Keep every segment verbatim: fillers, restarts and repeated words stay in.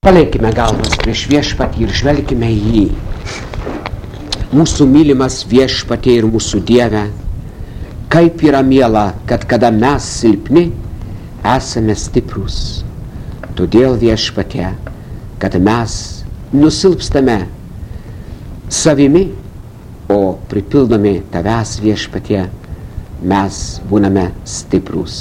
Paleikime galvas prieš viešpatį ir žvelkime į jį. Mūsų mylimas viešpatie ir mūsų Dieve, kaip yra miela, kad kada mes silpni, esame stiprus. Todėl viešpatie, kad mes nusilpstame savimi, o pripildomi tavęs viešpatie, mes būname stiprus.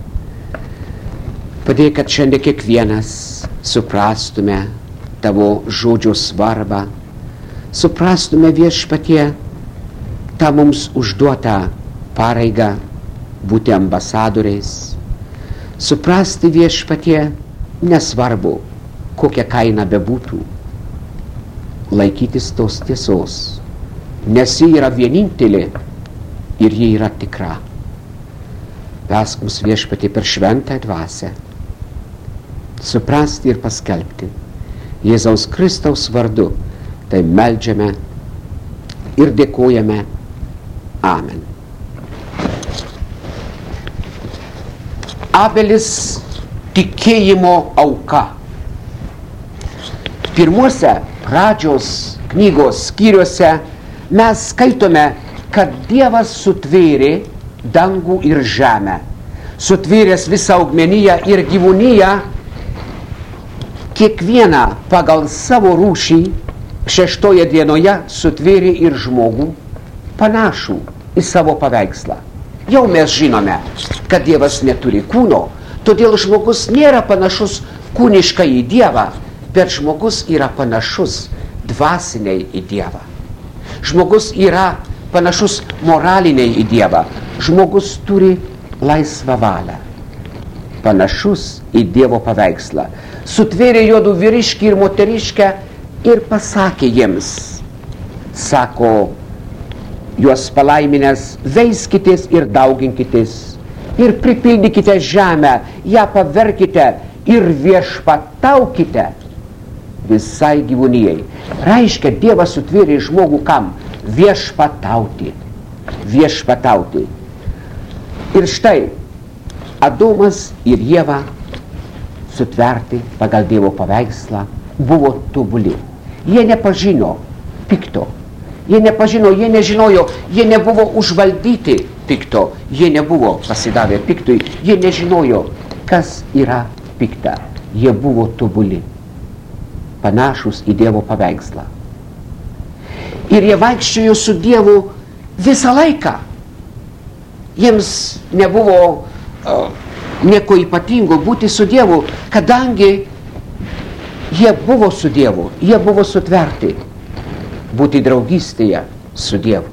Padėk, kad šiandien kiekvienas suprastume tavo žodžio svarbą, suprastume viešpatie tą mums užduotą pareigą būti ambasadoriais, suprasti viešpatie nesvarbu, kokia kaina bebūtų, laikytis tos tiesos, nes ji yra vienintelė ir ji yra tikra. Vesk mus viešpatie per šventą dvasią, suprasti ir paskelbti Jėzaus Kristaus vardu, tai meldžiame ir dėkojame. Amen. Abelis tikėjimo auka. Pirmuose pradžios knygos skyriuose mes skaitome, kad Dievas sutvėrė dangų ir žemę, sutvėręs visą augmeniją ir gyvūniją, kiekvieną pagal savo rūšį, šeštoje dienoje sutvėrė ir žmogų panašų į savo paveikslą. Jau mes žinome, kad Dievas neturi kūno, todėl žmogus nėra panašus kūniškai į Dievą, bet žmogus yra panašus dvasiniai į Dievą. Žmogus yra panašus moraliniai į Dievą. Žmogus turi laisvą valią, panašus į Dievo paveikslą. Sutvėrė juodų vyriškį ir moteriškę ir pasakė jiems, sako, juos palaiminęs, veiskitės ir dauginkitės ir pripildykite žemę, ją paverkite ir viešpataukite visai gyvūnijai. Reiškia, Dievas sutvėrė žmogų kam? Viešpatauti. Viešpatauti. Ir štai, Adomas ir Ieva sutverti pagal Dievo paveikslą buvo tobuli. Jie nepažino pikto. Jie nepažino, jie nežinojo, jie nebuvo užvaldyti pikto. Jie nebuvo pasidavę piktui. Jie nežinojo, kas yra pikta. Jie buvo tobuli, panašus į Dievo paveikslą. Ir jie vaikščiojo su Dievu visą laiką. Jiems nebuvo uh, nieko ypatingo būti su Dievu, kadangi jie buvo su Dievu, jie buvo sutverti būti draugystėje su Dievu.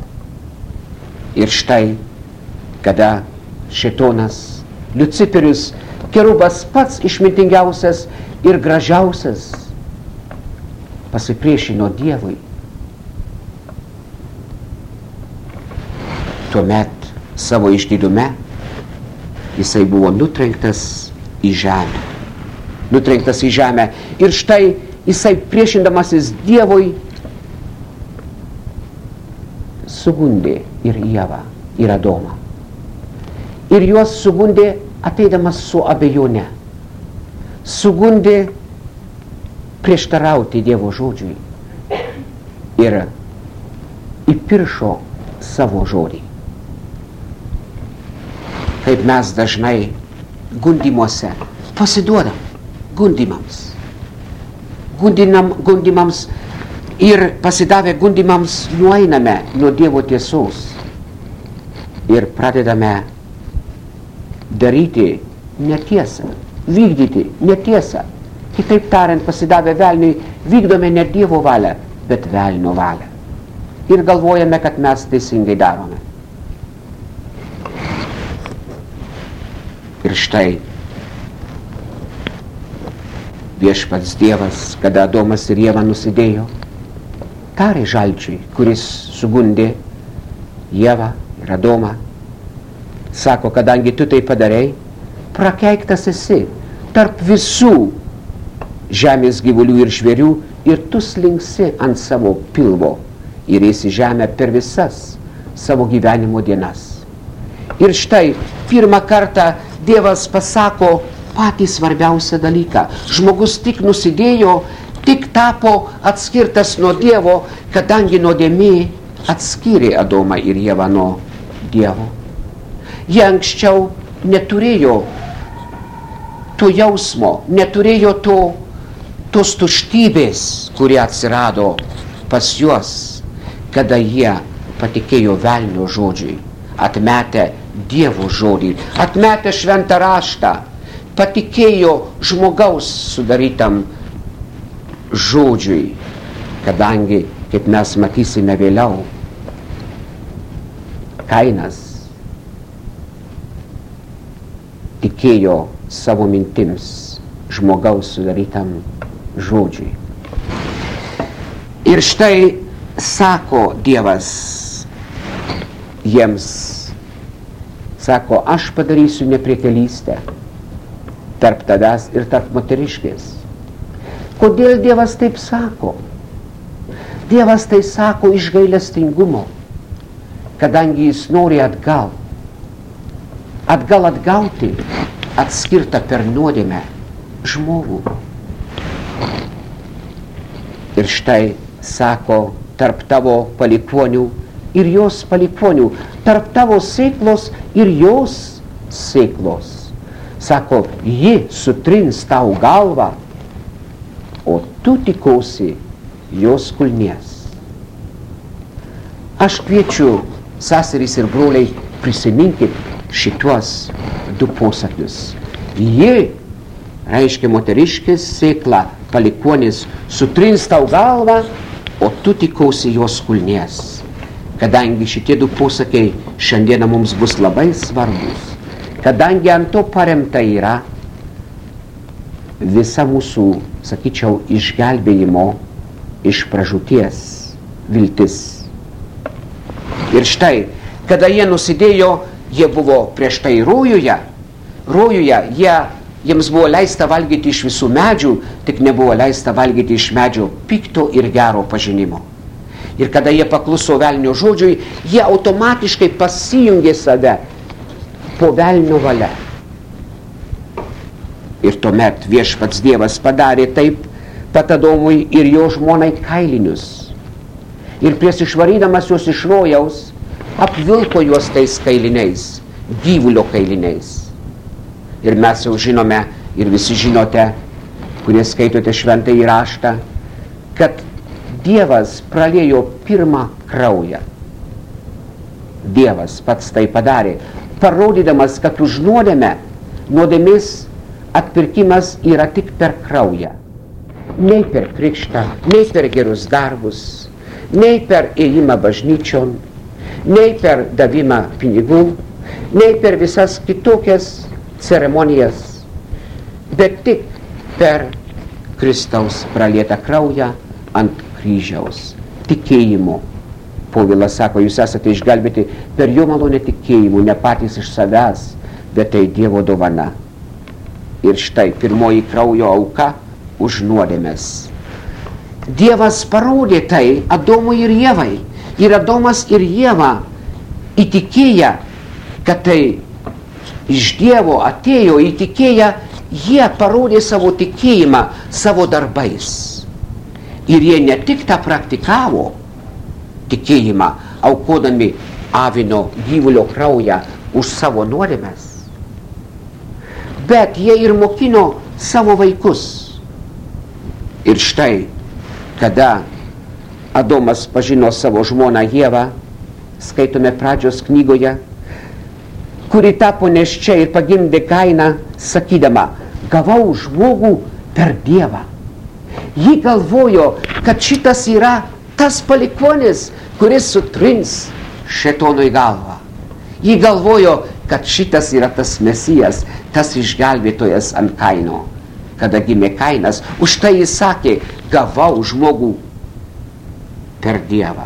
Ir štai, kada šėtonas, Liuciferis, kerubas pats išmintingiausias ir gražiausias, pasipriešino Dievui, tuomet savo išdidume jisai buvo nutrenktas į žemę. Nutrenktas į žemę. Ir štai jisai priešindamasis Dievui sugundė ir Ievą, ir Adomą. Ir juos sugundė ateidamas su abejone. Sugundė prieštarauti Dievo žodžiui. Ir įpiršo savo žodį. Kaip mes dažnai gundymuose pasiduodam gundymams. Gundinam, gundymams ir pasidavę gundymams nueiname nuo Dievo tiesos ir pradedame daryti netiesą, vykdyti netiesą. Kitaip tariant, pasidavę velniui, vykdome ne Dievo valią, bet velnio valią. Ir galvojame, kad mes teisingai darome. Ir štai viešpats Dievas, kada Adomas ir Ieva nusidėjo, tarė žalčiui, kuris sugundė Ievą ir Adomą, sako, kadangi tu tai padarei, prakeiktas esi tarp visų žemės gyvulių ir žvėrių ir tu slinksi ant savo pilvo ir eisi žemę per visas savo gyvenimo dienas. Ir štai pirmą kartą Dievas pasako patį svarbiausią dalyką. Žmogus tik nusidėjo, tik tapo atskirtas nuo Dievo, kadangi nuodėmė atskyrė Adomą ir Ievą nuo Dievo. Jie anksčiau neturėjo to jausmo, neturėjo to, tos tuštybės, kurie atsirado pas juos, kada jie patikėjo velnio žodžiui, atmetę Dievo žodį, atmetę šventą raštą, patikėjo žmogaus sudarytam žodžiui, kadangi, kaip mes matysime vėliau, Kainas tikėjo savo mintims žmogaus sudarytam žodžiui. Ir štai sako Dievas jiems, sako, aš padarysiu nepriekelystę tarp tavęs ir tarp moteriškės. Kodėl Dievas taip sako? Dievas tai sako iš gailestingumo, kadangi jis nori atgal, atgal atgauti atskirtą per nuodėmę žmogų. Ir štai sako, tarp tavo palikuonių ir jos palikuonių, tarp tavo sėklos ir jos sėklos. Sako, ji sutrins tau galvą, o tu tikosi jos kulnies. Aš kviečiu, seserys ir broliai, prisiminkit šituos du posakius. Ji, reiškia moteriškės sėkla, palikuonis, sutrins tau galvą, o tu tikosi jos kulnies. Kadangi šitie du posakiai šiandieną mums bus labai svarbus, kadangi ant to paremta yra visa mūsų, sakyčiau, išgelbėjimo iš pražūties viltis. Ir štai, kada jie nusidėjo, jie buvo prieš tai rojuje, rojuje jie, jiems buvo leista valgyti iš visų medžių, tik nebuvo leista valgyti iš medžio pikto ir gero pažinimo. Ir kada jie pakluso velnio žodžiui, jie automatiškai pasijungė save po velnio valia. Ir tuomet viešpats Dievas padarė taip pat Adomui ir jo žmonai kailinius. Ir prieš išvarydamas juos iš rojaus, apvilko juos tais kailiniais, gyvulio kailiniais. Ir mes jau žinome, ir visi žinote, kurie skaitote šventąjį raštą, kad Dievas praliejo pirmą kraują. Dievas pats tai padarė, parodydamas, kad už nuodėmę, nuodėmės atpirkimas yra tik per kraują. Nei per krikštą, nei per gerus darbus, nei per ėjimą bažnyčion, nei per davimą pinigų, nei per visas kitokias ceremonijas, bet tik per Kristaus pralietą kraują ant kryžiaus, tikėjimo. Povilas sako, jūs esate išgelbėti per jo malonę tikėjimu, ne patys iš savęs, bet tai Dievo dovana. Ir štai pirmoji kraujo auka už nuodėmes. Dievas parodė tai Adomui ir Ievai. Ir Adomas ir Ieva įtikėję, kad tai iš Dievo atėjo, įtikėję, jie parodė savo tikėjimą savo darbais. Ir jie ne tik tą praktikavo tikėjimą, aukodami avino gyvulio kraują už savo nuodėmes, bet jie ir mokino savo vaikus. Ir štai, kada Adomas pažino savo žmoną Ievą, skaitome pradžios knygoje, kuri tapo nėščia ir pagimdė Kainą, sakydama, gavau žmogų per Dievą. Ji galvojo, kad šitas yra tas palikuonis, kuris sutrins šėtonui galvą. Ji galvojo, kad šitas yra tas Mesijas, tas išgelbėtojas ant Kaino. Kada gimė Kainas, už tai jis sakė, gavau žmogų per Dievą.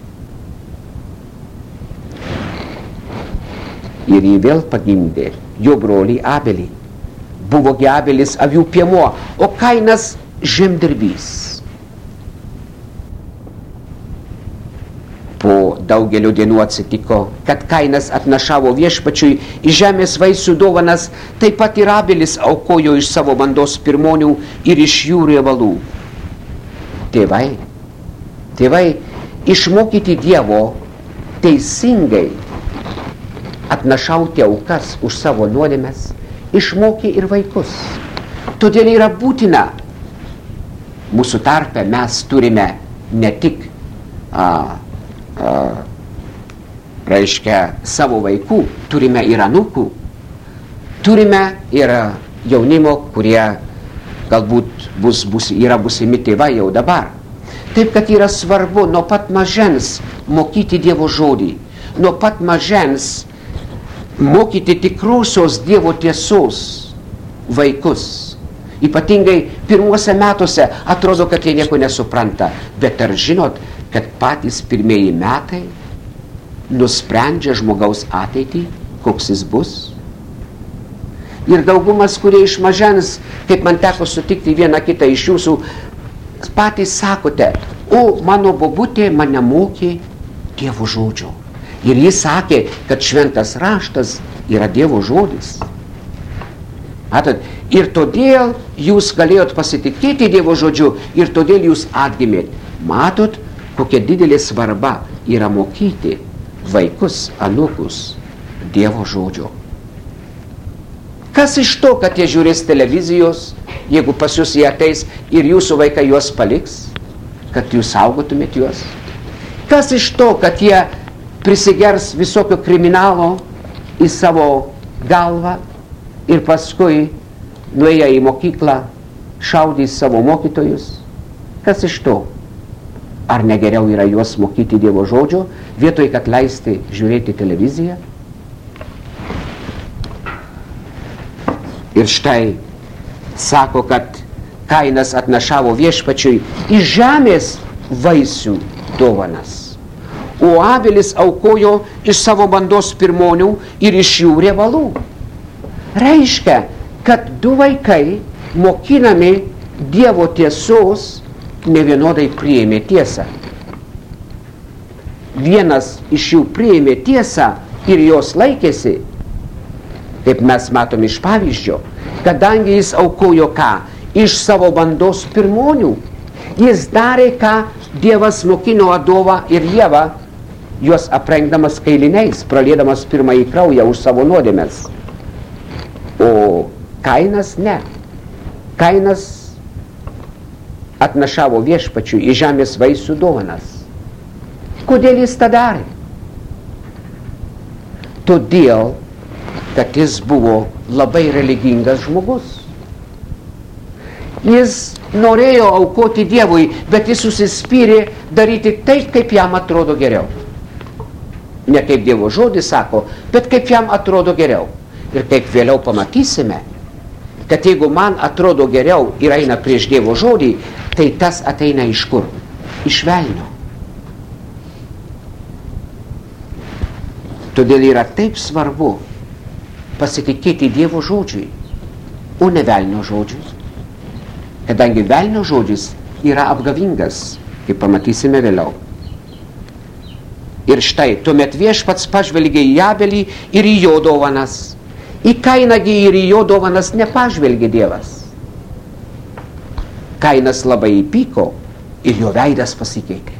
Ir jį vėl pagimdė jo brolį Abelį. Buvogi Abelis avių piemuo, o Kainas žemdirbys. Po daugelio dienų atsitiko, kad Kainas atnašavo viešpačiui į žemės vaisių dovanas, taip pat ir Abelis aukojo iš savo bandos pirmonių ir iš jų riebalų. Tėvai, tėvai, išmokyti Dievo teisingai atnašauti aukas už savo nuodėmes, išmokė ir vaikus. Todėl yra būtina, mūsų tarpe mes turime ne tik a, a, reiškia savo vaikų, turime ir anūkų, turime ir jaunimo, kurie galbūt bus, bus, yra busimi tėvai jau dabar. Taip, kad yra svarbu nuo pat mažens mokyti Dievo žodį, nuo pat mažens mokyti tikrosios Dievo tiesos vaikus. Ypatingai pirmuose metuose atrodo, kad jie nieko nesupranta, bet ar žinot, kad patys pirmieji metai nusprendžia žmogaus ateitį, koks jis bus? Ir daugumas, kurie iš mažens, kaip man teko sutikti vieną kitą iš jūsų, patys sakote, o mano bobutė mane mokė Dievo žodžio. Ir jis sakė, kad šventas raštas yra Dievo žodis. Matot, ir todėl jūs galėjot pasitikėti Dievo žodžiu, ir todėl jūs atgimėt. Matot, kokia didelė svarba yra mokyti vaikus, anūkus Dievo žodžio. Kas iš to, kad jie žiūrės televizijos, jeigu pas jūs jie ateis ir jūsų vaikai juos paliks, kad jūs saugotumėt juos? Kas iš to, kad jie prisigers visokio kriminalo į savo galvą ir paskui nuėję į mokyklą šaudys savo mokytojus? Kas iš to? Ar negeriau yra juos mokyti Dievo žodžio, vietoj kad leisti žiūrėti televiziją? Ir štai sako, kad Kainas atnašavo viešpačiui iš žemės vaisių dovanas, o Abelis aukojo iš savo bandos pirmonių ir iš jų riebalų. Reiškia, kad du vaikai mokinami Dievo tiesos nevienodai priėmė tiesą. Vienas iš jų priėmė tiesą ir jos laikėsi, kaip mes matom iš pavyzdžio, kadangi jis aukojo ką? Iš savo bandos pirmonių. Jis darė, ką Dievas mokino Adovą ir Ievą, juos aprengdamas kailiniais, praliedamas pirmąjį kraują už savo nuodėmes. O Kainas ne. Kainas atnašavo viešpačiui į žemės vaisių dovanas. Kodėl jis tą darė? Todėl, kad jis buvo labai religingas žmogus. Jis norėjo aukoti Dievui, bet jis užsispyrė daryti taip, kaip jam atrodo geriau. Ne kaip Dievo žodis sako, bet kaip jam atrodo geriau. Ir kaip vėliau pamatysime, kad jeigu man atrodo geriau ir eina prieš Dievo žodį, tai tas ateina iš kur? Iš velnio. Todėl yra taip svarbu pasitikėti Dievo žodžiui, o ne velnio žodžiui. Kadangi velnio žodžis yra apgavingas, kaip pamatysime vėliau. Ir štai, tuomet viešpats pažvelgė į Abelį ir į jo dovanas. Į Kainagį ir į jo dovanas nepažvelgė Dievas. Kainas labai įpyko ir jo veidas pasikeitė.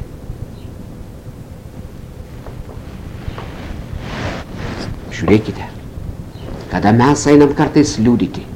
Žiūrėkite, kada mes einam kartais liudyti.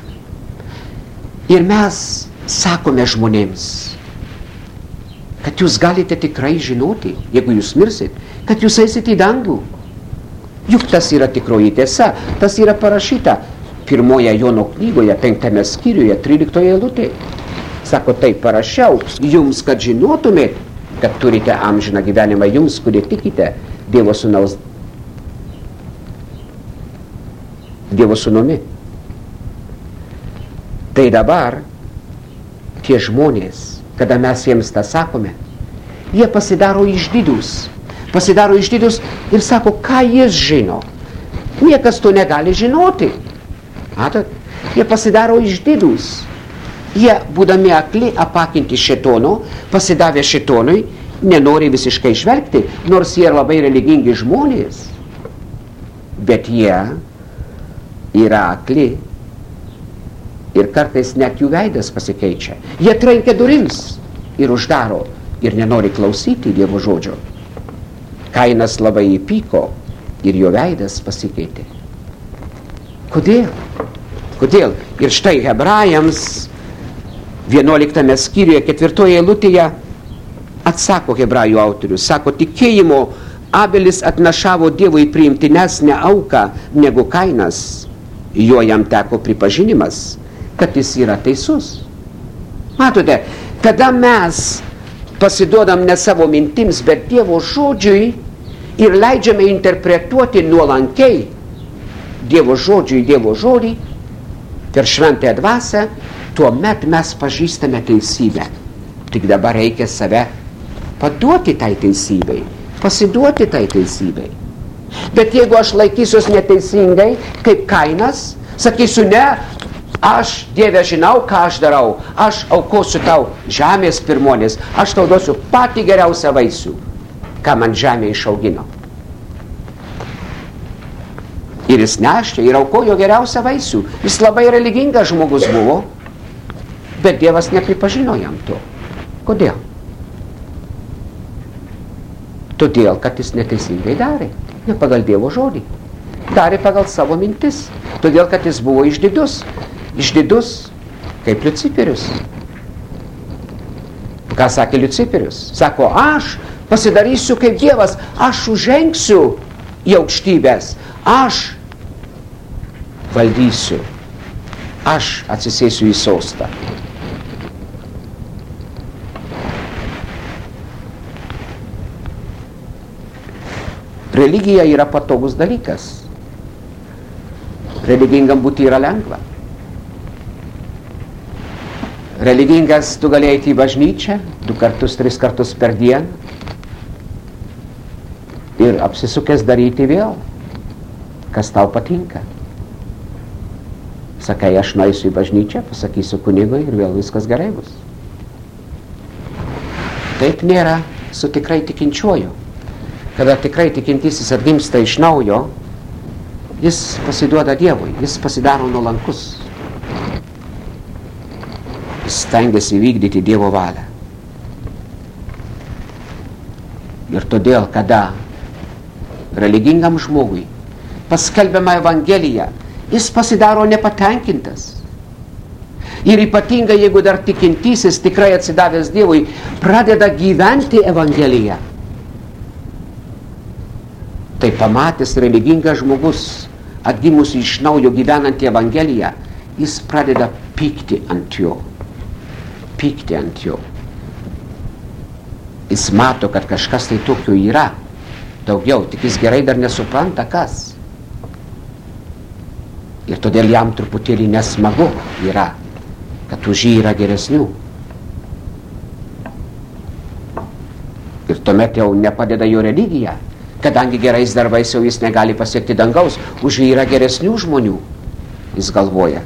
Ir mes sakome žmonėms, kad jūs galite tikrai žinoti, jeigu jūs mirsit, kad jūs eisit į dangų. Juk tas yra tikroji tiesa, tas yra parašyta pirmoje Jono knygoje, penktame skyriuje, tryliktoje eilutėje. Sako, tai parašiau jums, kad žinotumėt, kad turite amžiną gyvenimą, jums, kurie tikite Dievo sūnaus, Dievo sūnumi. Tai dabar tie žmonės, kada mes jiems tą sakome, jie pasidaro išdidūs, pasidaro išdidūs ir sako, ką jis žino. Niekas to negali žinoti. Matot, jie pasidaro išdidūs. Jie, būdami akli, apakinti šėtono, pasidavę šėtonui, nenori visiškai žvelgti, nors jie labai religingi žmonės, bet jie yra akli ir kartais net jų veidas pasikeičia. Jie trenkia durims ir uždaro ir nenori klausyti Dievo žodžio. Kainas labai įpyko ir jo veidas pasikeitė. Kodėl? Kodėl? Ir štai Hebrajams vienuoliktame skyriuje, ketvirtoje eilutėje atsako Hebrajų autorius. Sako, tikėjimo Abelis atnašavo Dievui priimtinesnę auką negu Kainas. Jo jam teko pripažinimas, kad jis yra teisus. Matote, kada mes pasiduodam ne savo mintims, bet Dievo žodžiui ir leidžiame interpretuoti nuolankiai Dievo žodžiui, Dievo žodį per šventąją dvasią, tuomet mes pažįstame teisybę. Tik dabar reikia save paduoti tai teisybei, pasiduoti tai teisybei. Bet jeigu aš laikysiuos neteisingai, kaip Kainas, sakysiu, ne, aš, Dieve, žinau, ką aš darau, aš aukosiu tau žemės pirmonės, aš tau duosiu patį geriausią vaisių, ką man žemė išaugino. Ir jis nešė ir aukojo geriausią vaisių. Jis labai religingas žmogus buvo, bet Dievas nepripažino jam to. Kodėl? Todėl, kad jis neteisingai darė, ne pagal Dievo žodį. Darė pagal savo mintis, todėl, kad jis buvo išdidus. Išdidus kaip Liuciferius. Ką sakė Liuciferius? Sako, aš pasidarysiu kaip Dievas, aš užžengsiu į aukštybės, aš valdysiu, aš atsisėsiu į sostą. Religija yra patogus dalykas. Religingam būti yra lengva. Religingas tu gali eiti į bažnyčią du kartus, tris kartus per dieną ir apsisukęs daryti vėl, kas tau patinka. Sakai, aš nueisiu į bažnyčią, pasakysiu kunigui ir vėl viskas gerai bus. Taip nėra su tikrai tikinčiuoju. Kada tikrai tikintysis atgimsta iš naujo, jis pasiduoda Dievui, jis pasidaro nuolankus. Jis stengiasi vykdyti Dievo valią. Ir todėl, kada religingam žmogui paskelbiama Evangelija, jis pasidaro nepatenkintas. Ir ypatingai, jeigu dar tikintysis, tikrai atsidavęs Dievui, pradeda gyventi Evangeliją. Tai pamatęs religingas žmogus, atgimus iš naujo gyvenantį Evangeliją, jis pradeda pykti ant jo. Pykti ant jo. Jis mato, kad kažkas tai tokio yra. Daugiau, tik jis gerai dar nesupranta, kas. Ir todėl jam truputėlį nesmagu yra, kad už jį yra geresnių. Ir tuomet jau nepadeda jo religija, kadangi gerais darbais jau jis negali pasiekti dangaus, už jį yra geresnių žmonių, jis galvoja.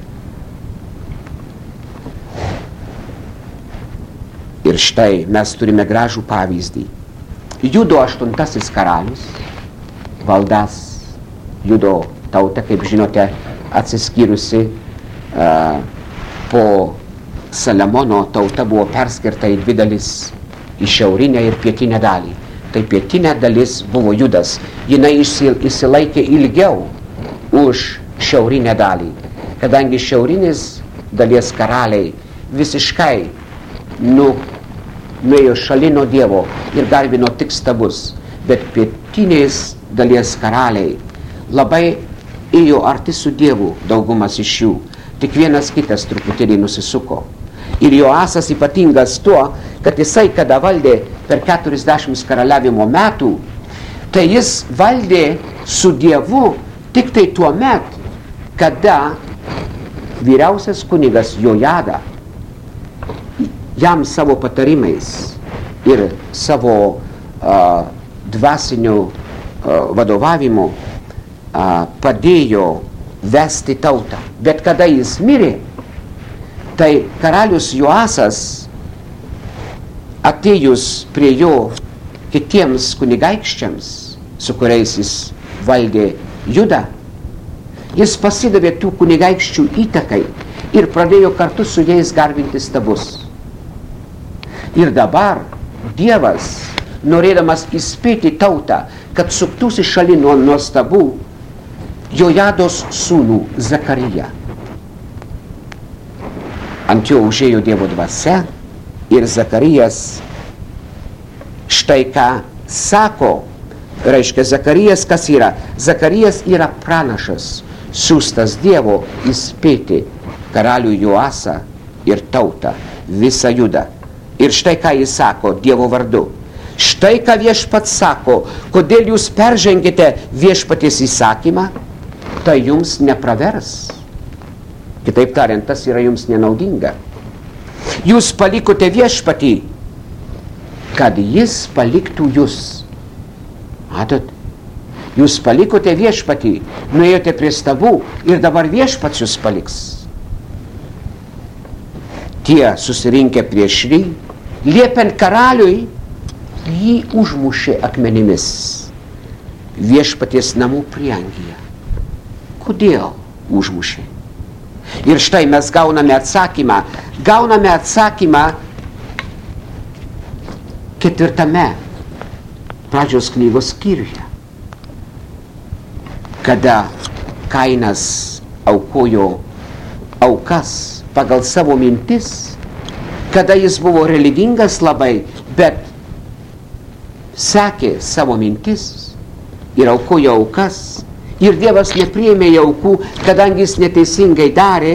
Ir štai mes turime gražų pavyzdį. Judo aštuntasis karalius, valdas Judo tauta, kaip žinote, atsiskyrusi uh, po Saliamono tauta buvo perskirta į dvi dalis, į šiaurinę ir pietinę dalį. Tai pietinė dalis buvo Judas. Jinai įsilaikė ilgiau už šiaurinę dalį, kadangi šiaurinės dalies karaliai visiškai nu, nuėjo šalino Dievo ir garbino tik stabus, bet pietinės dalies karaliai labai ėjo arti su Dievu, daugumas iš jų, tik vienas kitas truputėlį nusisuko. Ir Joasas ypatingas tuo, kad jisai, kada valdė per keturiasdešimt karaliavimo metų, tai jis valdė su Dievu tik tai tuo met, kada vyriausias kunigas Jojada jam savo patarimais ir savo uh, dvasiniu uh, vadovavimu uh, padėjo vesti tautą. Bet kada jis mirė, tai karalius Joasas atėjus prie jo kitiems kunigaikščiams, su kuriais jis valdė Judą, jis pasidavė tų kunigaikščių įtakai ir pradėjo kartu su jais garbinti stabus. Ir dabar Dievas, norėdamas įspėti tautą, kad suktųsi šalin nuo nuostabų, Jojados sūnų Zakariją. Ant jo užėjo Dievo dvasia ir Zakarijas štai ką sako. Reiškia, Zakarijas kas yra? Zakarijas yra pranašas, siųstas Dievo įspėti karalių Joasą ir tautą, visą Judą. Ir štai ką jis sako Dievo vardu. Štai ką viešpats sako, kodėl jūs peržengėte viešpaties įsakymą, tai jums nepravers. Kitaip tariant, tas yra jums nenaudinga. Jūs palikote viešpatį, kad jis paliktų jūs. Matot, jūs palikote viešpatį, nuėjote prie stabų ir dabar viešpats jūs paliks. Tie susirinkę prieš jį, liepiant karaliui, jį užmušė akmenimis viešpaties namų prieangyje. Kodėl užmušė? Ir štai mes gauname atsakymą, gauname atsakymą ketvirtame pradžios knygos skyriuje, kada Kainas aukojo aukas pagal savo mintis, kada jis buvo religingas labai, bet sekė savo mintis ir aukojo aukas. Ir Dievas nepriėmė aukų, kadangi jis neteisingai darė.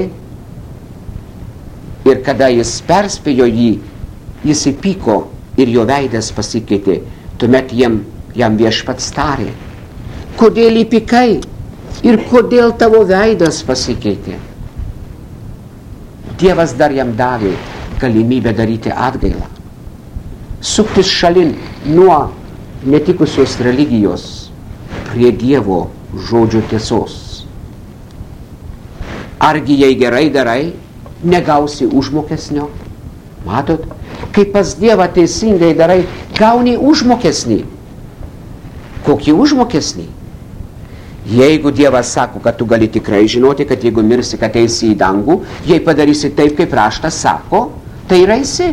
Ir kada jis perspėjo jį, jis įpyko ir jo veidas pasikeitė. Tuomet jam, jam viešpats tarė: kodėl įpykai ir kodėl tavo veidas pasikeitė? Dievas dar jam davė galimybę daryti atgailą, suktis šalin nuo netikusios religijos prie Dievo žodžio tiesos. Argi jei gerai darai, negausi užmokesnio? Matot, kai pas Dievą teisingai darai, gauni užmokesnį. Kokį užmokesnį? Jeigu Dievas sako, kad tu gali tikrai žinoti, kad jeigu mirsi, kad eisi į dangų, jei padarysi taip, kaip raštas sako, tai ir eisi.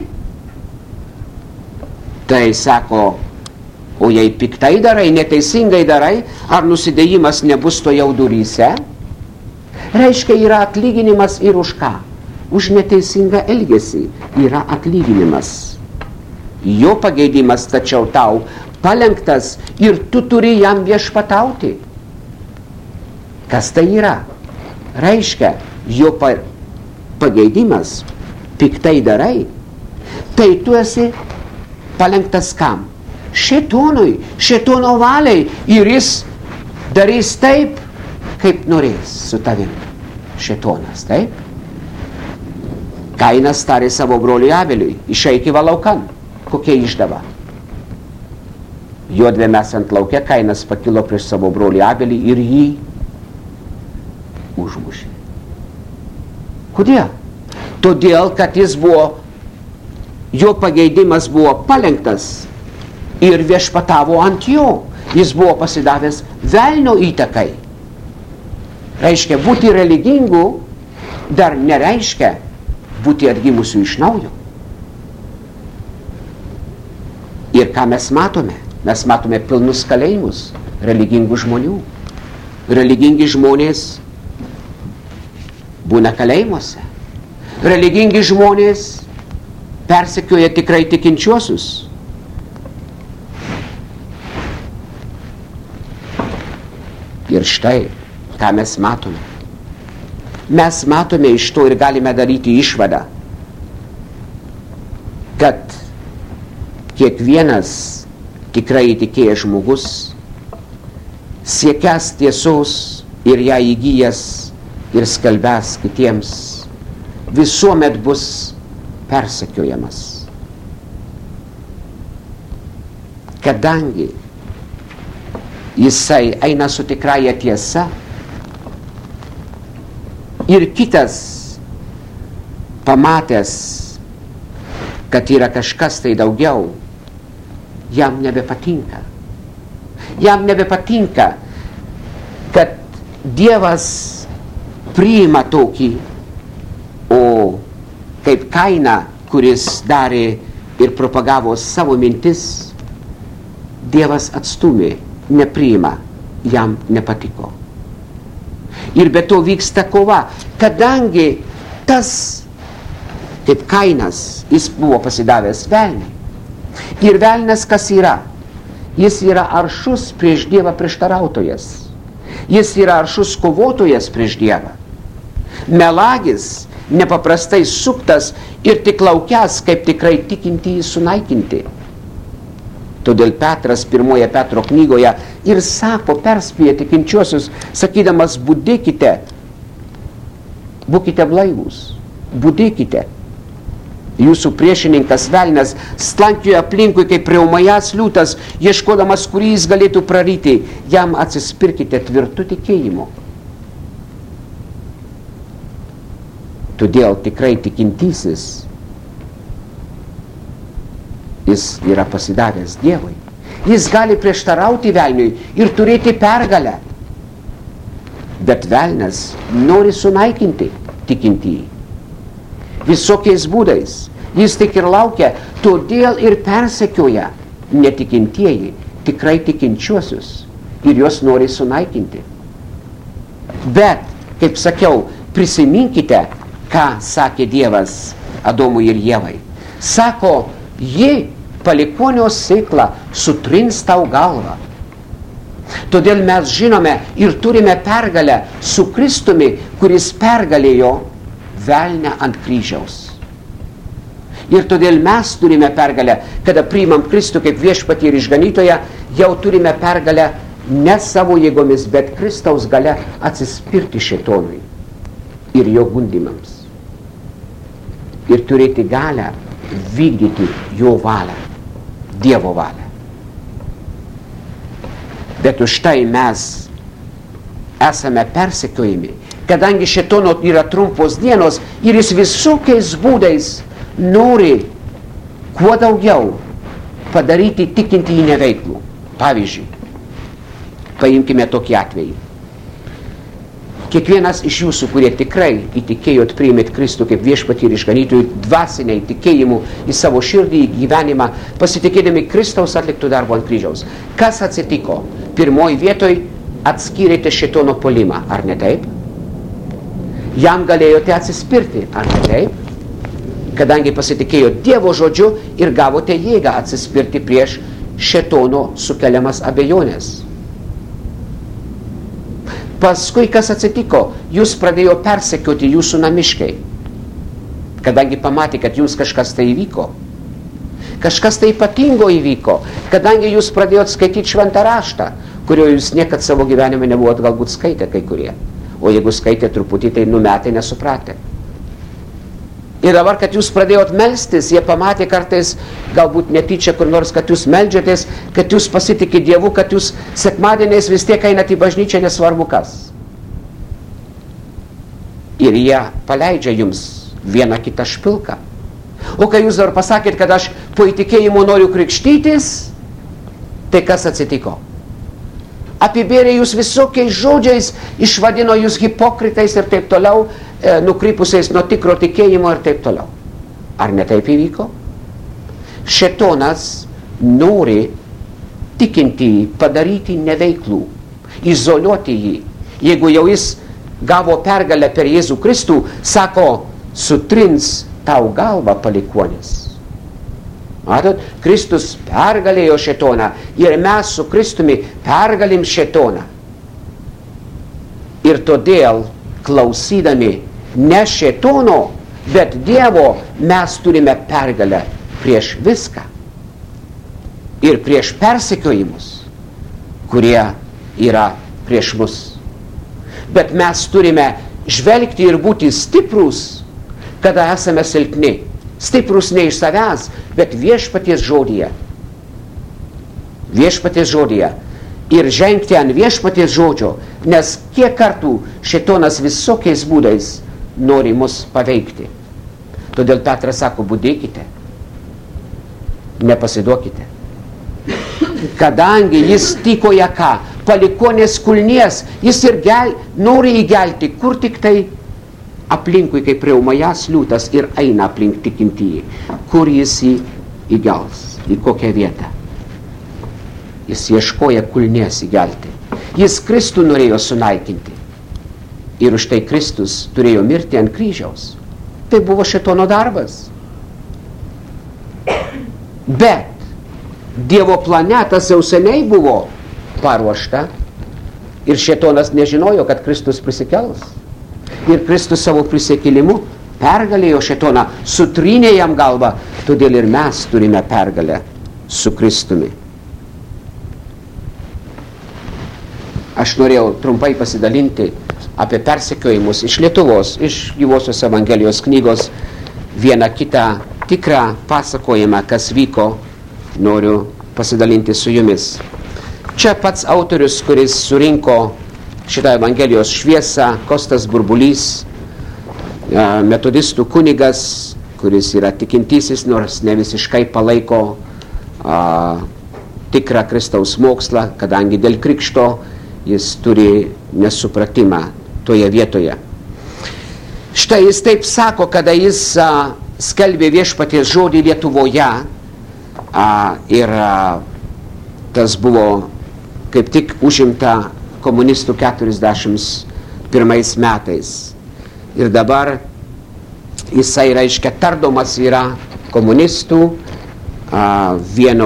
Tai sako, o jei piktai darai, neteisingai darai, ar nusidėjimas nebus to jau duryse? Reiškia, yra atlyginimas ir už ką? Už neteisingą elgesį yra atlyginimas. Jo pageidimas tačiau tau palenktas ir tu turi jam viešpatauti. Kas tai yra? Reiškia, jo pa, pageidimas, piktai darai, tai tu esi palenktas kam? Šėtonui, šėtono valiai, ir jis darys taip, kaip norės su tavim. Šėtonas, taip? Kainas tarė savo broliui Abeliui: išeik į laukan. Kokia išdava? Jodviem esant lauke, Kainas pakilo prieš savo brolį Abelį ir jį užmušė. Kodėl? Todėl, kad jis buvo, jo pageidimas buvo palenktas ir viešpatavo ant jo. Jis buvo pasidavęs velnio įtakai. Reiškia, būti religingu dar nereiškia būti atgimusiu iš naujo. Ir ką mes matome? Mes matome pilnus kalėjimus religingų žmonių. Religingi žmonės būna kalėjimuose. Religingi žmonės persekioja tikrai tikinčiuosius. Ir štai, ką mes matome. Mes matome iš to ir galime daryti išvadą, kad kiekvienas tikrai įtikėjęs žmogus, siekęs tiesos ir ją įgyjęs ir skelbęs kitiems, visuomet bus persekiojamas. Kadangi jisai eina su tikrąja tiesa ir kitas pamatęs, kad yra kažkas tai daugiau, jam nebepatinka. Jam nebepatinka, kad Dievas priima tokį, o kaip Kainą, kuris darė ir propagavo savo mintis, Dievas atstumė, nepriima, jam nepatiko. Ir be to vyksta kova, kadangi tas, kaip Kainas, jis buvo pasidavęs velniui. Ir velnas kas yra? Jis yra aršus prieš Dievą prieštarautojas. Jis yra aršus kovotojas prieš Dievą. Melagis, nepaprastai suktas ir tik laukias, kaip tikrai tikintįjį sunaikinti. Todėl Petras pirmoje Petro knygoje ir sako, perspėja tikinčiuosius, sakydamas, budėkite, būkite blaivūs, budėkite. Jūsų priešininkas velnias slankioja aplinkui kaip reumajas liūtas, ieškodamas, kurį jis galėtų praryti. Jam atsispirkite tvirtu tikėjimu. Todėl tikrai tikintysis, jis yra pasidavęs Dievui. Jis gali prieštarauti velniui ir turėti pergalę. Bet velnias nori sunaikinti tikintįjį. Visokiais būdais. Jis tik ir laukia, todėl ir persekioja netikintieji, tikrai tikinčiuosius. Ir juos nori sunaikinti. Bet, kaip sakiau, prisiminkite, ką sakė Dievas Adomui ir Ievai. Sako, ji palikuonio sėklą sutrins tau galvą. Todėl mes žinome ir turime pergalę su Kristumi, kuris pergalėjo velnią ant kryžiaus. Ir todėl mes turime pergalę, kada priimam Kristų kaip viešpatį ir išganytoją, jau turime pergalę ne savo jėgomis, bet Kristaus gale atsispirti šėtonui ir jo gundimams. Ir turėti galę vykdyti jo valią, Dievo valią. Bet už tai mes esame persekiojami, kadangi šėtono yra trumpos dienos ir jis visokiais būdais nori kuo daugiau padaryti tikintįjį neveiklų. Pavyzdžiui, paimkime tokį atvejį. Kiekvienas iš jūsų, kurie tikrai įtikėjot, priėmėt Kristų kaip viešpatį ir išganytojų dvasiniai tikėjimų į savo širdį, į gyvenimą, pasitikėdami Kristaus atliktų darbo ant kryžiaus. Kas atsitiko? Pirmoj vietoj atskyrėte šėtono puolimą, ar ne taip? Jam galėjote atsispirti, ar ne taip? Kadangi pasitikėjo Dievo žodžiu ir gavote jėgą atsispirti prieš šėtono sukeliamas abejonės. Paskui kas atsitiko? Jūs pradėjo persekioti jūsų namiškai, kadangi pamatė, kad jums kažkas tai įvyko. Kažkas tai ypatingo įvyko, kadangi jūs pradėjot skaityti šventą raštą, kurio jūs niekad savo gyvenime nebuvot galbūt skaitę kai kurie. O jeigu skaitė truputį, tai numetė nesupratė. Ir dabar, kad jūs pradėjot melstis, jie pamatė kartais, galbūt netyčia kur nors, kad jūs meldžiatės, kad jūs pasitikite Dievu, kad jūs sekmadieniais vis tiek einat į bažnyčią, nesvarbu kas. Ir jie paleidžia jums vieną kitą špilką. O kai jūs dar pasakėt, kad aš po įtikėjimo noriu krikštytis, tai kas atsitiko? Apibėrė jūs visokiais žodžiais, išvadino jūs hipokritais ir taip toliau, e, nukrypusiais nuo tikro tikėjimo ir taip toliau. Ar ne taip įvyko? Šėtonas nori tikintįjį padaryti neveiklų, izoliuoti jį. Jeigu jau jis gavo pergalę per Jėzų Kristų, sako, sutrins tau galvą palikuonis. Matot, Kristus pergalėjo šėtoną ir mes su Kristumi pergalim šėtoną. Ir todėl, klausydami ne šėtono, bet Dievo, mes turime pergalę prieš viską. Ir prieš persekiojimus, kurie yra prieš mus. Bet mes turime žvelgti ir būti stiprus, kada esame silpni. Stiprus ne iš savęs, bet viešpaties žodyje. Viešpaties žodyje. Ir žengti ant viešpaties žodžio, nes kiek kartų šėtonas visokiais būdais nori mus paveikti. Todėl Petras sako, budėkite, nepasiduokite. Kadangi jis tykoja ką? Palikonės kulnies, jis ir gel, nori įgelti, kur tik tai aplinkui, kaip reumajas liūtas ir eina aplink tikintįjį. Kur jis jį įgels, į kokią vietą. Jis ieškoja kulnies įgelti. Jis Kristų norėjo sunaikinti. Ir už tai Kristus turėjo mirti ant kryžiaus. Tai buvo šėtono darbas. Bet Dievo planetas jau seniai buvo paruošta ir šėtonas nežinojo, kad Kristus prisikels. Ir Kristus savo prisikėlimu pergalėjo šėtoną, sutrynė jam galvą, todėl ir mes turime pergalę su Kristumi. Aš norėjau trumpai pasidalinti apie persekiojimus iš Lietuvos, iš Gyvosios Evangelijos knygos, vieną kitą tikrą pasakojimą, kas vyko, noriu pasidalinti su jumis. Čia pats autorius, kuris surinko šitą Evangelijos šviesą, Kostas Burbulys, metodistų kunigas, kuris yra tikintysis, nors ne visiškai palaiko a, tikrą Kristaus mokslą, kadangi dėl krikšto jis turi nesupratimą toje vietoje. Štai jis taip sako, kada jis a, skelbė viešpaties žodį Lietuvoje, a, ir a, tas buvo kaip tik užimta komunistų keturiasdešimt pirmais metais. Ir dabar jisai, reiškia, tardomas yra komunistų, a, vieno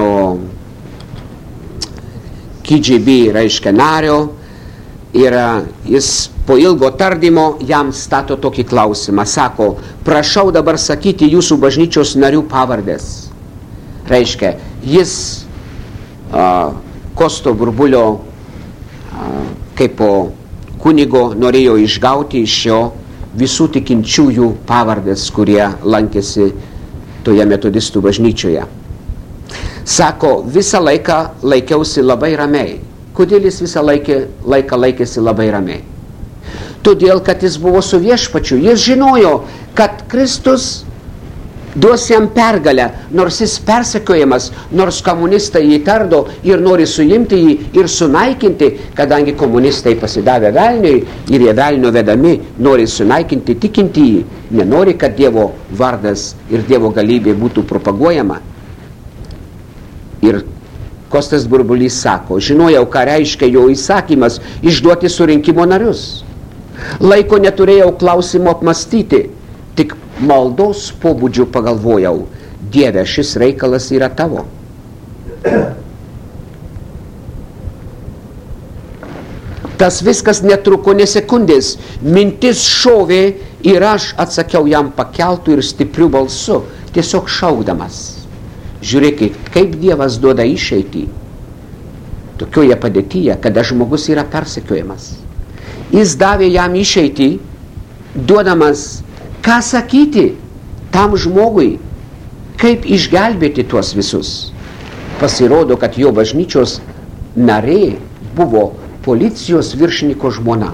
K G B, reiškia, nario, ir a, jis po ilgo tardymo jam stato tokį klausimą. Sako, prašau dabar sakyti jūsų bažnyčios narių pavardės. Reiškia, jis a, Kosto Burbulio a, kaip po kunigo norėjo išgauti iš jo visų tikinčiųjų pavardės, kurie lankėsi toje metodistų bažnyčioje. Sako, visą laiką laikiausi labai ramiai. Kodėl jis visą laiką, laiką laikėsi labai ramiai? Todėl, kad jis buvo su viešpačiu. Jis žinojo, kad Kristus duos jam pergalę, nors jis persekiojamas, nors komunistai jį tardo ir nori suimti jį ir sunaikinti, kadangi komunistai pasidavė velniui ir jie velnio vedami nori sunaikinti tikintįjį, nenori, kad Dievo vardas ir Dievo galybė būtų propaguojama. Ir Kostas Burbulys sako, žinojau, ką reiškia jo įsakymas išduoti surinkimo narius. Laiko neturėjau klausimo apmastyti, tik maldos pobūdžių pagalvojau, Dieve, šis reikalas yra tavo. Tas viskas netruko ne sekundės, mintis šovė ir aš atsakiau jam pakeltų ir stiprių balsu, tiesiog šaukdamas. Žiūrėkit, kaip Dievas duoda išeitį tokioje padėtyje, kada žmogus yra persekiojamas. Jis davė jam išeitį, duodamas ką sakyti tam žmogui, kaip išgelbėti tuos visus. Pasirodo, kad jo bažnyčios narė buvo policijos viršininko žmona.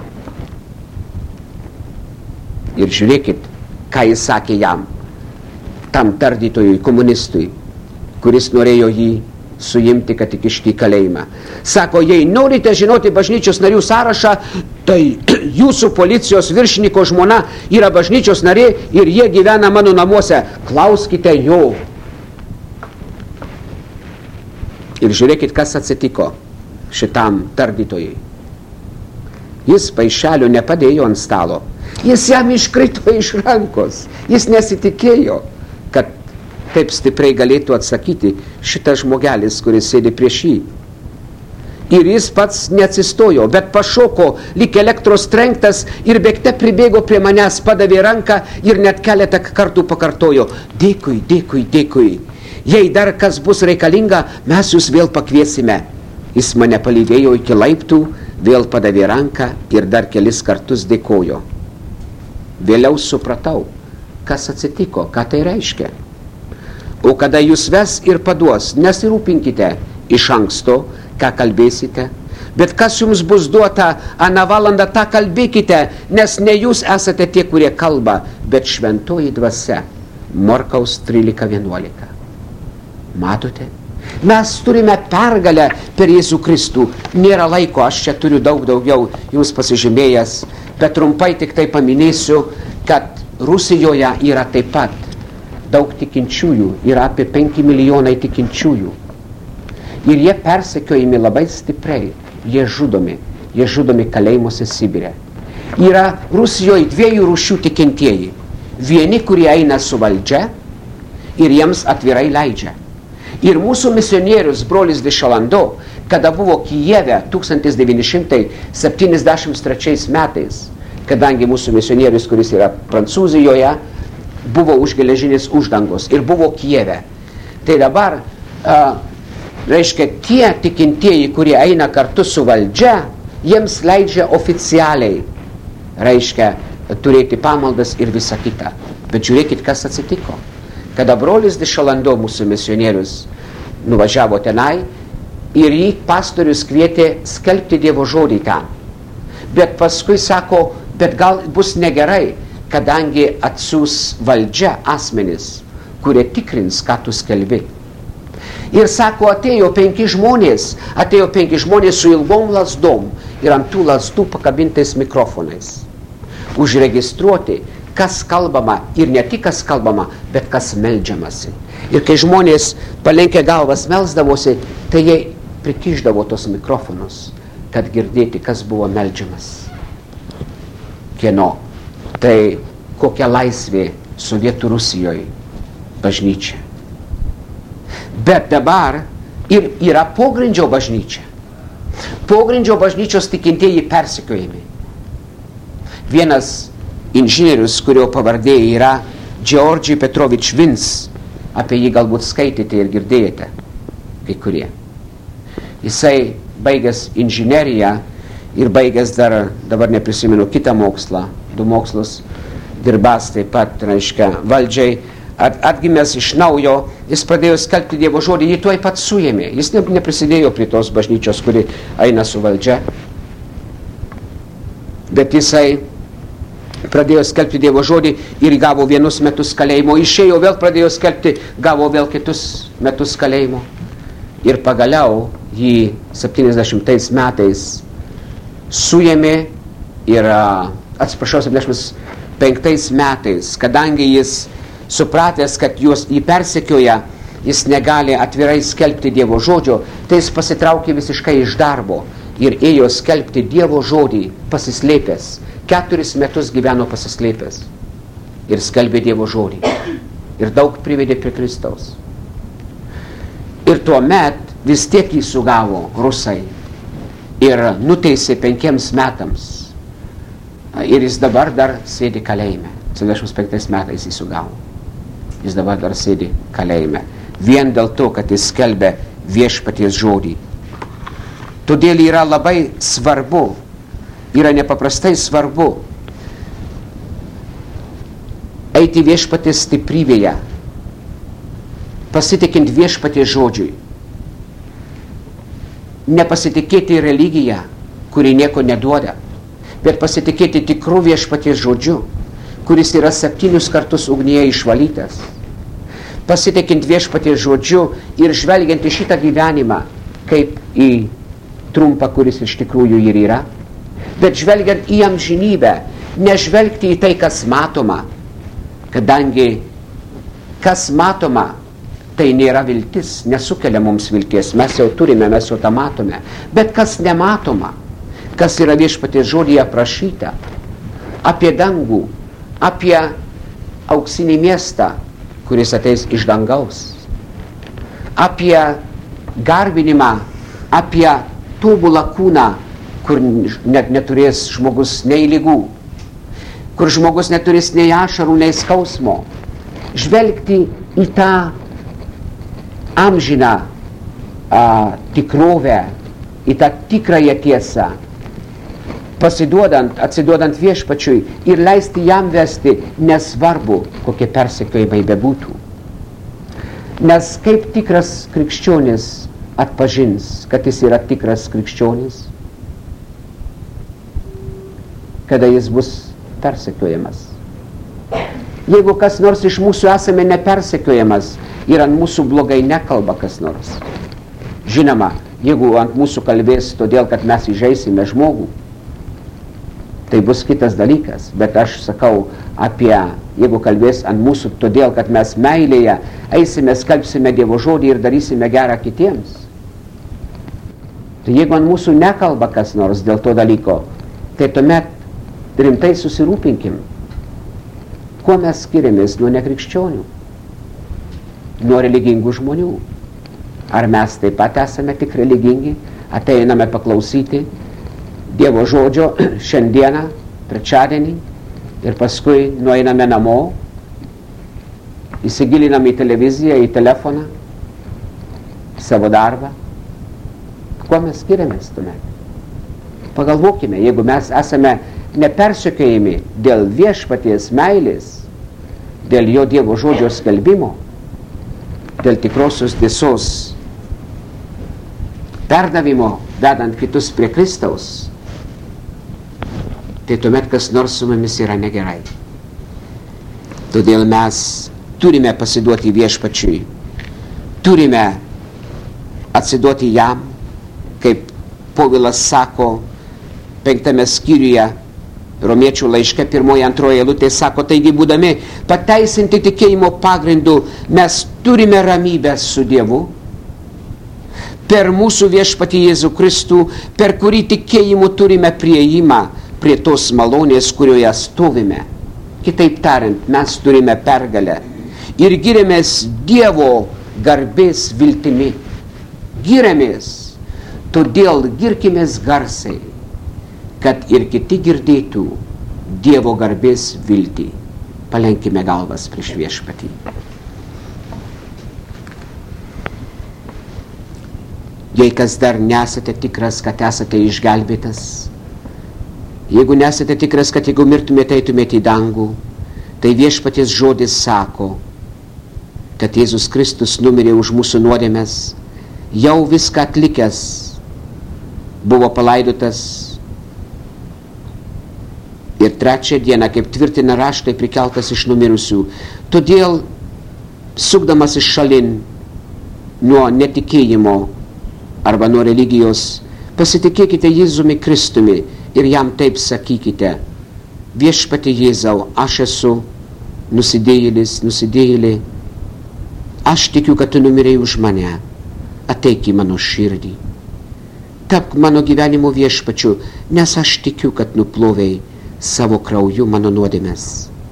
Ir žiūrėkit, ką jis sakė jam, tam tardytojui, komunistui, kuris norėjo jį suimti, kad tik išti kalėjimą. Sako, jei norite žinoti bažnyčios narių sąrašą, tai jūsų policijos viršininko žmona yra bažnyčios narė ir jie gyvena mano namuose. Klauskite jo. Ir žiūrėkit, kas atsitiko šitam tardytojui. Jis paišelio nepadėjo ant stalo. Jis jam iškrito iš rankos. Jis nesitikėjo, kad taip stipriai galėtų atsakyti šitas žmogelis, kuris sėdi prieš jį. Ir jis pats neatsistojo, bet pašoko, lyg elektros trenktas ir bėgte pribėgo prie manęs, padavė ranką ir net keletą kartų pakartojo. Dėkui, dėkui, dėkui. Jei dar kas bus reikalinga, mes jūs vėl pakviesime. Jis mane palydėjo iki laiptų, vėl padavė ranką ir dar kelis kartus dėkojo. Vėliau supratau, kas atsitiko, ką tai reiškia. O kada jūs ves ir paduos, nesirūpinkite iš anksto, ką kalbėsite, bet kas jums bus duota aną valandą, tą kalbėkite, nes ne jūs esate tie, kurie kalba, bet šventoji dvasia. Morkaus trylika vienuolika. Matote? Mes turime pergalę per Jėzų Kristų. Nėra laiko, aš čia turiu daug daugiau jums pasižymėjęs, bet trumpai tik tai paminėsiu, kad Rusijoje yra taip pat daug tikinčiųjų, yra apie penki milijonai tikinčiųjų. Ir jie persekiojami labai stipriai, jie žudomi, jie žudomi kalėjimuose Sibire. Yra Rusijoje dviejų rūšių tikintieji. Vieni, kurie eina su valdžia ir jiems atvirai leidžia. Ir mūsų misionierius brolis de Šalando, kada buvo Kijeve tūkstantis devyni šimtai septyniasdešimt trečiais metais, kadangi mūsų misionierius, kuris yra Prancūzijoje, buvo už geležinės uždangos ir buvo Kijeve. Tai dabar, a, reiškia, tie tikintieji, kurie eina kartu su valdžia, jiems leidžia oficialiai, reiškia, turėti pamaldas ir visą kitą. Bet žiūrėkit, kas atsitiko. Kada brolis de Šalando, mūsų misionierius, nuvažiavo tenai ir jį pastorius kvietė skelbti Dievo žodį ten. Bet paskui sako, bet gal bus negerai, kadangi atsiųs valdžia asmenis, kurie tikrins, ką tu skelbi. Ir sako, atėjo penki žmonės, atėjo penki žmonės su ilgom lasdom ir ant tų lasdų pakabintais mikrofonais. Užregistruoti, kas kalbama ir ne tik kas kalbama, bet kas meldžiamasi. Ir kai žmonės palenkę galvas melsdavosi, tai jie prikišdavo tos mikrofonus, kad girdėti, kas buvo meldžiamas. Kieno? Tai kokia laisvė Sovietų Rusijoje bažnyčia. Bet dabar ir yra pogrindžio bažnyčia. Pogrindžio bažnyčios tikintieji persekiojami. Vienas inžinierius, kurio pavardė yra Georgi Petrovič Vins, apie jį galbūt skaitėte ir girdėjote, kai kurie. Jisai baigęs inžineriją ir baigęs dar, dabar neprisimenu, kitą mokslą, du mokslus, dirbęs taip pat, reiškia, valdžiai, at, atgimęs iš naujo, jis pradėjo skelbti Dievo žodį, jį tuoj pat suėmė. Jis ne, neprisidėjo prie tos bažnyčios, kuri eina su valdžia, bet jisai pradėjo skelbti Dievo žodį ir gavo vienus metus kalėjimo. Išėjo, vėl pradėjo skelbti, gavo vėl kitus metus kalėjimo. Ir pagaliau jį septyniasdešimtais metais suėmė ir, atsiprašau, septyniasdešimt penktais metais, kadangi jis supratęs, kad juos jį persekioja, jis negali atvirai skelbti Dievo žodžio, tai jis pasitraukė visiškai iš darbo ir ėjo skelbti Dievo žodį pasislėpęs. Keturis metus gyveno pasislėpęs ir skelbė Dievo žodį. Ir daug privedė prie Kristaus. Ir tuomet vis tiek jį sugavo rusai ir nuteisė penkiems metams. Ir jis dabar dar sėdi kalėjime. septyniasdešimt penktais metais jį sugavo. Jis dabar dar sėdi kalėjime. Vien dėl to, kad jis skelbė viešpaties žodį. Todėl yra labai svarbu, yra nepaprastai svarbu eiti viešpaties stiprybėje, pasitikint viešpaties žodžiui. Nepasitikėti religiją, kuri nieko neduoda, bet pasitikėti tikrų viešpaties žodžiu, kuris yra septynius kartus ugnyje išvalytas. Pasitikint viešpaties žodžiu ir žvelgiant į šitą gyvenimą, kaip į trumpą, kuris iš tikrųjų ir yra, bet žvelgiant į amžinybę, nežvelgti į tai, kas matoma, kadangi kas matoma, tai nėra viltis, nesukelia mums vilties, mes jau turime, mes jau tą matome, bet kas nematoma, kas yra viešpaties žodyje aprašyta, apie dangų, apie auksinį miestą, kuris ateis iš dangaus, apie garbinimą, apie tobulą kūną, kur net neturės žmogus nei ligų, kur žmogus neturės nei ašarų, nei skausmo. Žvelgti į tą amžiną a, tikrovę, į tą tikrąją tiesą, pasiduodant, atsiduodant viešpačiui ir leisti jam vesti, nesvarbu, kokie persekiojimai bebūtų. Nes kaip tikras krikščionis atpažins, kad jis yra tikras krikščionis, kada jis bus persekiojamas. Jeigu kas nors iš mūsų esame nepersekiojamas, ir ant mūsų blogai nekalba kas nors. Žinoma, jeigu ant mūsų kalbės todėl, kad mes įžeisime žmogų, tai bus kitas dalykas. Bet aš sakau apie, jeigu kalbės ant mūsų todėl, kad mes meilėje eisime, skelbsime Dievo žodį ir darysime gerą kitiems. Tai jeigu ant mūsų nekalba kas nors dėl to dalyko, tai tuomet rimtai susirūpinkim, kuo mes skiriamės nuo nekrikščionių, nuo religingų žmonių. Ar mes taip pat esame tik religingi, ateiname paklausyti Dievo žodžio šiandieną, trečiadienį, ir paskui nueiname namo, įsigilinam į televiziją, į telefoną, savo darbą. Kuo mes skiriamės tuomet? Pagalvokime, jeigu mes esame nepersekiojami dėl viešpaties meilės, dėl jo Dievo žodžio skelbimo, dėl tikrosios tiesos perdavimo, vedant kitus prie Kristaus, tai tuomet kas nors su mumis yra negerai. Todėl mes turime pasiduoti viešpačiui, turime atsiduoti jam, kaip Povilas sako penktame skyriuje Romiečių laiške pirmoje antroje eilutė, sako, taigi būdami pateisinti tikėjimo pagrindu, mes turime ramybę su Dievu per mūsų viešpatį Jėzų Kristų, per kurį tikėjimu turime prieimą prie tos malonės, kurioje stovime. Kitaip tariant, mes turime pergalę ir giriamės Dievo garbės viltimi. Giriamės, todėl girkimės garsiai, kad ir kiti girdėtų Dievo garbės viltį. Palenkime galvas prieš viešpatį. Jei kas dar nesate tikras, kad esate išgelbėtas, jeigu nesate tikras, kad jeigu mirtumėte, eitumėte į dangų, tai viešpaties žodis sako, kad Jėzus Kristus numirė už mūsų nuodėmes, jau viską atlikęs, buvo palaidotas ir trečią dieną, kaip tvirtina raštai, prikeltas iš numirusių. Todėl, sukdamas iš šalin nuo netikėjimo arba nuo religijos, pasitikėkite Jėzumi Kristumi ir jam taip sakykite, viešpatie Jėzau, aš esu nusidėjėlis, nusidėjėlė, aš tikiu, kad tu numirėjai už mane, ateik į mano širdį, tapk mano gyvenimo viešpačiu, nes aš tikiu, kad nuplovei savo krauju mano nuodėmes.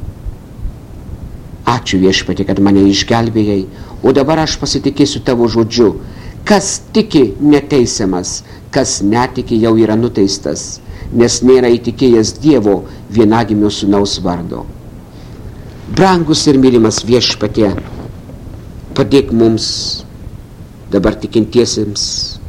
Ačiū viešpatie, kad mane išgelbėjai, o dabar aš pasitikėsiu tavo žodžiu. Kas tiki neteisiamas, kas netiki jau yra nuteistas, nes nėra įtikėjęs Dievo vienagimio sūnaus vardo. Brangus ir mylimas viešpatie, padėk mums, dabar tikintiesiems,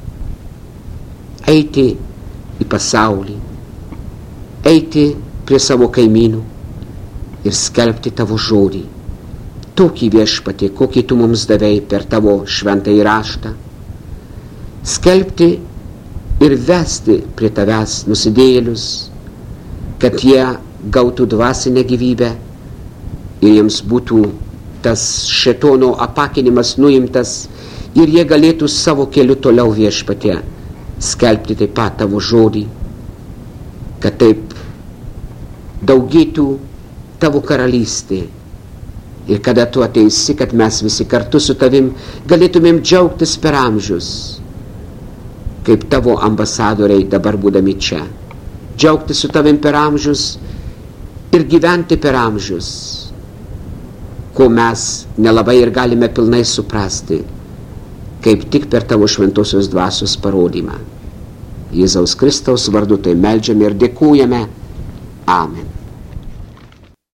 eiti į pasaulį, eiti prie savo kaimynų ir skelbti tavo žodį. Tokį viešpatie, kokį tu mums davei per tavo šventąjį raštą. Skelbti ir vesti prie tavęs nusidėjėlius, kad jie gautų dvasinę gyvybę ir jiems būtų tas šėtono apakinimas nuimtas ir jie galėtų savo keliu toliau viešpatie skelbti taip pat tavo žodį, kad taip daugėtų tavo karalystė ir kada tu ateisi, kad mes visi kartu su tavim galėtumėm džiaugtis per amžius, kaip tavo ambasadoriai dabar būdami čia. Džiaugtis su tavim per amžius ir gyventi per amžius, ko mes nelabai ir galime pilnai suprasti, kaip tik per tavo šventosios dvasios parodymą. Jėzaus Kristaus vardu tai meldžiame ir dėkojame. Amen.